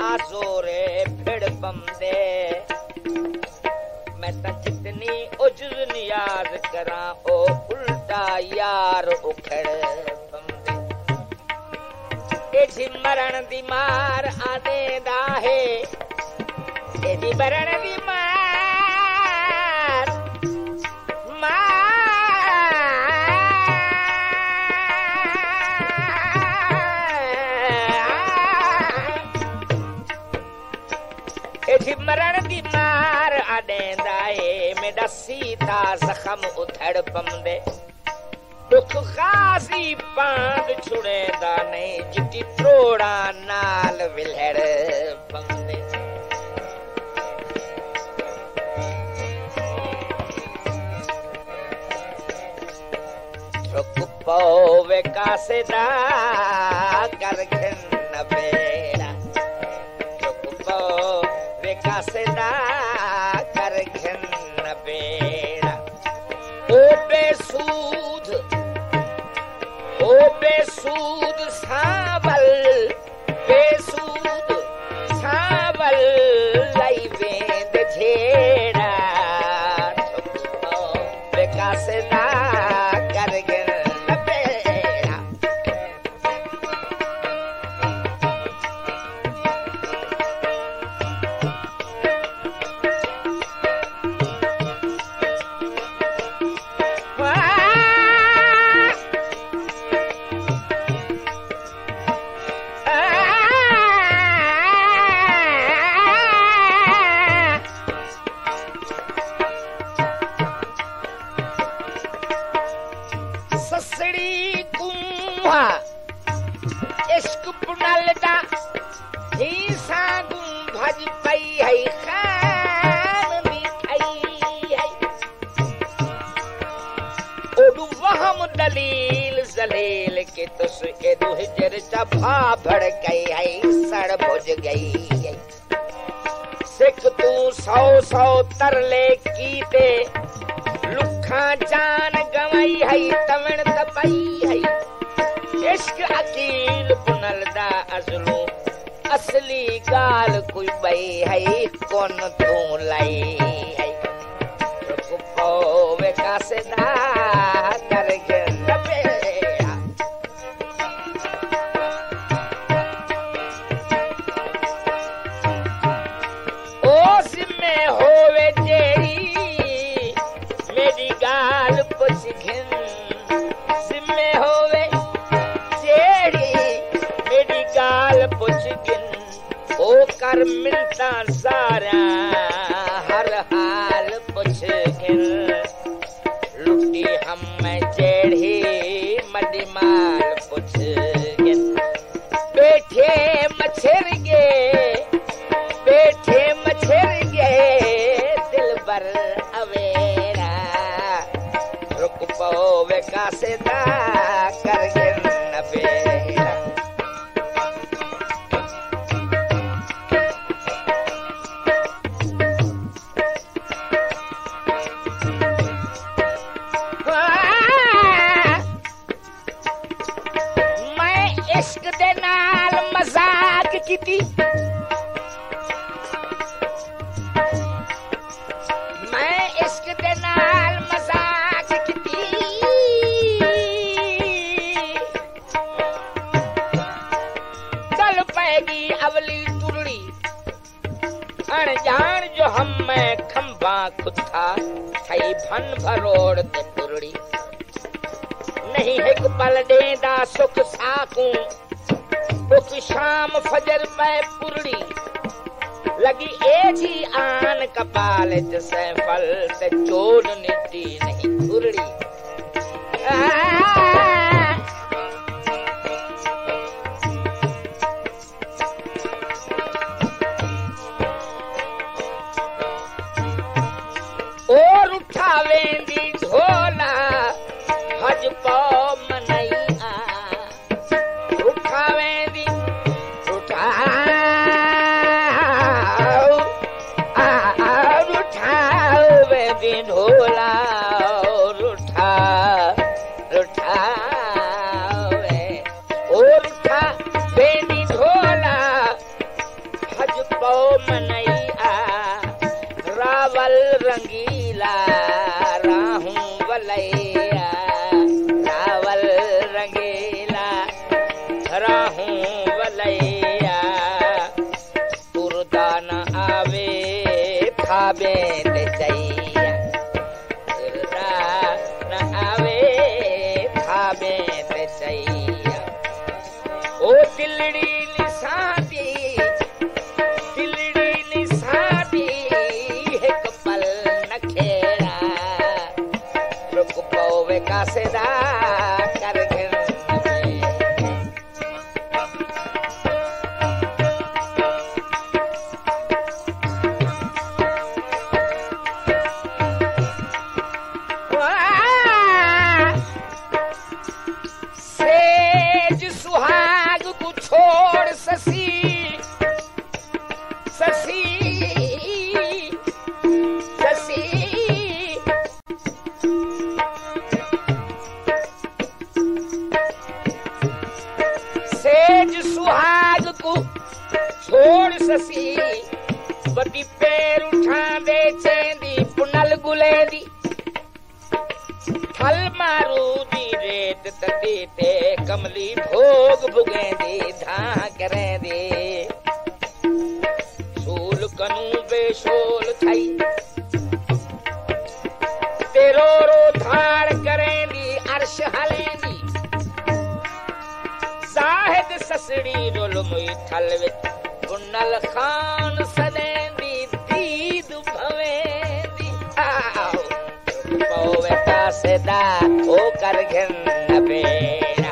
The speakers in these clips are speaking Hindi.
जोरे फिर बंदे मैं तो जितनी उजुज नियाज करा ओ उल्टा यार उखड़ बंदे एजी मरण दी मार आदे दाहे एजी मरण दी मार एजी मरण दी मार आदेंदा ए मेरा सीधा जख्म उधड़ पमदे दुख खासी पांद छुड़ेदा नहीं जिटी त्रोड़ा नाल विलहड़ पमदे रुक पावे कासेदा कर घन बेड़ा रुक पावे कासेदा कर घन बेड़ा ओ बेसूद सावल लाई वेंद झेड़ा रुक पावे कासेदा कर घन बेड़ा ससड़ी कुंभा इश्क पुनलदा ही सागुं भज पई है खान मिठाई है ओडू वहम दलील जलील के तुस एदु हिजर चभा भड़ गई है सड़ भुज गई है सिख तू सौ तरले कीते लुखा जान गवाई है तवण तपई है इश्क अकील पुनलदा अजलू असली गाल कोई बई है कौन तू लाई है रुक पावे कासेदा कर घन बेड़ा ओ सिमे होवे जेरी मेरी गाल पुछ घिन सिमे होवे जेड़ी मेरी गाल पुछ घिन ओ कर मिलता सारा हर हाल पुछ घिन लुटी हम जेड़ी मडी माल पुछ घिन बैठे मच्छर गे दिल बर अवेरा रुक पावे कासेदा कर घन बेड़ा मैं इश्क दे नाल मजाक कीती मैं इश्क दे नाल मजाक कीती चल पैगी अवली टुरड़ी अनजान जो हम मैं खंबा खुथा थई भन भरोड़ ते टुरड़ी नहीं एक पल देंदा सुख साकूं बुक शाम फजर पे पुरड़ी लगी एजी आन कपाल जैसे फल ते चोर नीति नहीं पुरड़ी और उठावेंदी झोला हज पो मनैया उठावेंदी उठावेंदी झोला उठावे और उठावेंदी झोला रंगीला राहूं वलैया रावल रंगीला राहूं वलैया तुरदा न आवे थाबे ते चैया तुरदा न आवे थाबे ते चैया ओ दिलड़ी निसादी एक पल न खेड़ा रुक पवे का सदा कर घिन सेज सुहाग को छोड़ ससी ससी ससी सेज सुहाग को छोड़ ससी बदी पैर उठा दे चेंदी पुनल गुलेंदी थल मारू दी रेत तती ते कमली भोग भुगेंदी धा करेंदी सूल कनू बेशोल थई तेरो रो धाड़ करेंदी अर्श हलेंदी जाहिद ससड़ी रोल मुई थल विच पुनल खान सदेंदी दीद भवेंदी आओ पवे का सदा ओ कर घिन बेड़ा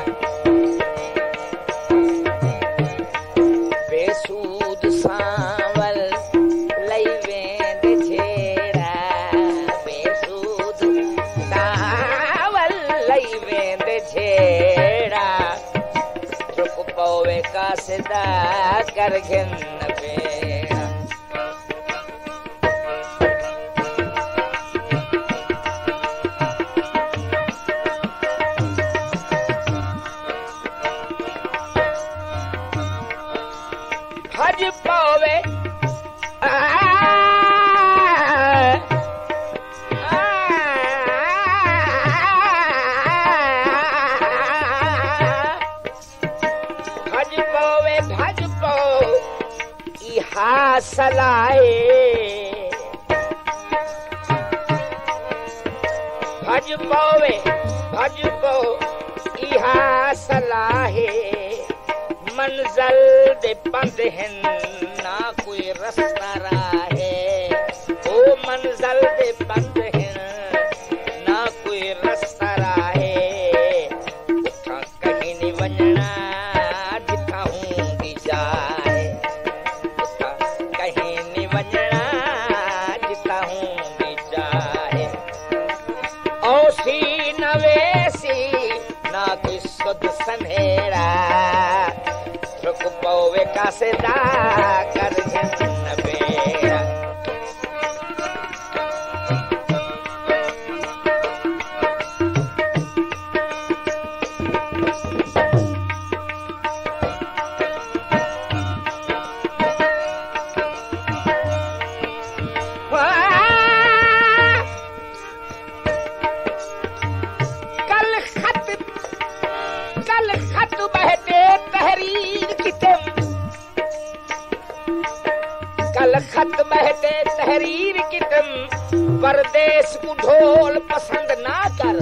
बेसूद सांवल लई वेंद छेड़ा बेसूद सांवल लई वेंद छेड़ा चुप पवे का सदा कर घिन बेड़ा भज पावे भज पाओ इहा सलाए भज पाओ इहा सलाहे मंजल दे पंध हिन ना कोई रस्ता राहे ओ मंजल दे पंध हिन ना कोई रस्ता राहे उठा कहीं नहीं वञणा जिथा हूंदी जाए उठा कहीं नहीं वञणा जिथा हूंदी जाए ओसी नवेसी ना कोई सुध सन्हेड़ा रुक पवे का सदा कर घिन बेड़ा कल खत बहते तहरीर की तुम कल खत बहते तहरीर की तुम परदेश को ढोल पसंद ना कर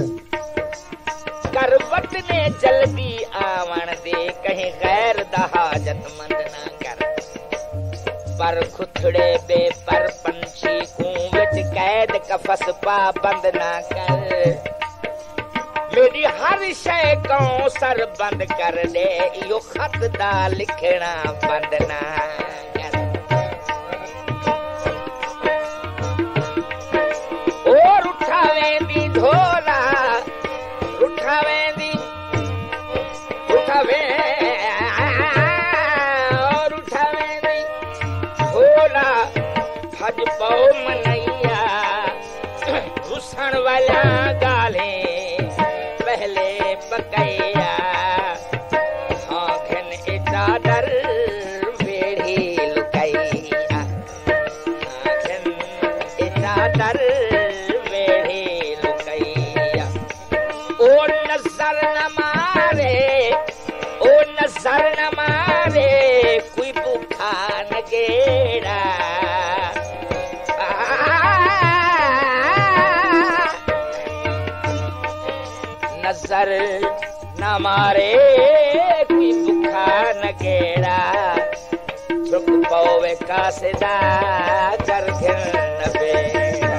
करवट ने जल्दी आवन दे कहीं गैर दहाजतमंद ना कर पर खुथड़े बेपर पंछी को विच कैद कफस पाबंद ना कर मेरी हर शय को सर बंद कर दे यो खत दा लिखना बंद ना कर और उठावेंदी ढोला उठावेंदी और उठावेंदी ढोला भज पाओ मनैया घुसण वाला गाले पहले पकैया आँखन चादर वेढ़ी लुकैया आँखन चादर अंदर वेड़ी लुकैया। ओ नजर न मारे, ओ नजर न मारे कोई भूखा न गेड़ा। नजर न मारे कोई भूखा न गेड़ा। चुक पवे कासिदा कर घिन बेड़ा।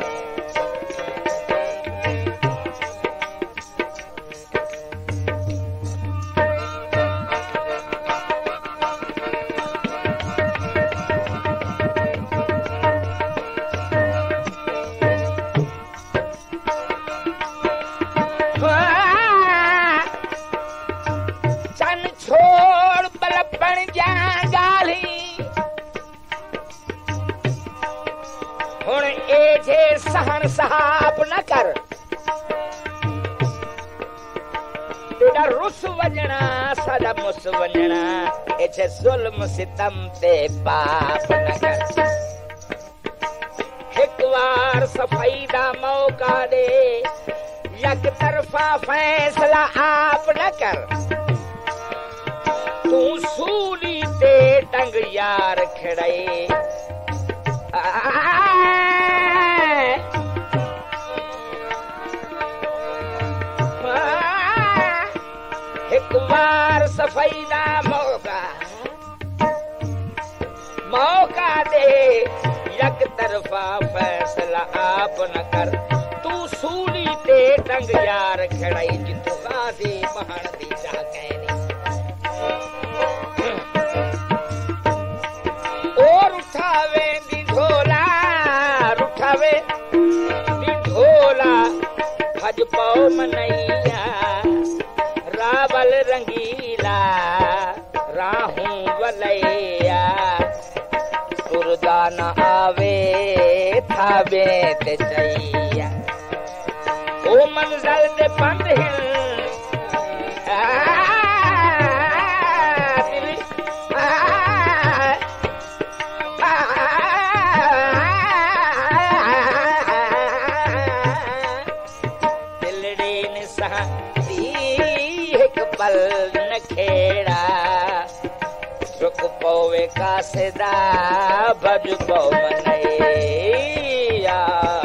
चन छोड़ बलपण जा गाली हुण ए जे सहन सहाब न कर। तेरा रुस वञणा साडा मुस वञणा ए जे ज़ुल्म सितम ते पाप न कर। हिक बार सफ़ाई दा मौका दे, यक तरफा फैसला आप न कर। तू सूली ते टंग यार खड़े, एक बार सफाई दा मौका दे, यक तरफा फैसला आप न कर। तू सूली ते टंग यार खड़ाई, जितू गाजी बहन दी जा कहनी। और उठावे दी ढोला, उठावे दी ढोला, भज पाओ मनैया। रावल रंगीला राहूं वलैया, सुरदा न आवे थावे ते चैया। ओ मंज़ल ते पंध हिन दिलड़ी ने सहती एक पल न खेड़ा। चुक पवे कासिदा भज पो मनैया।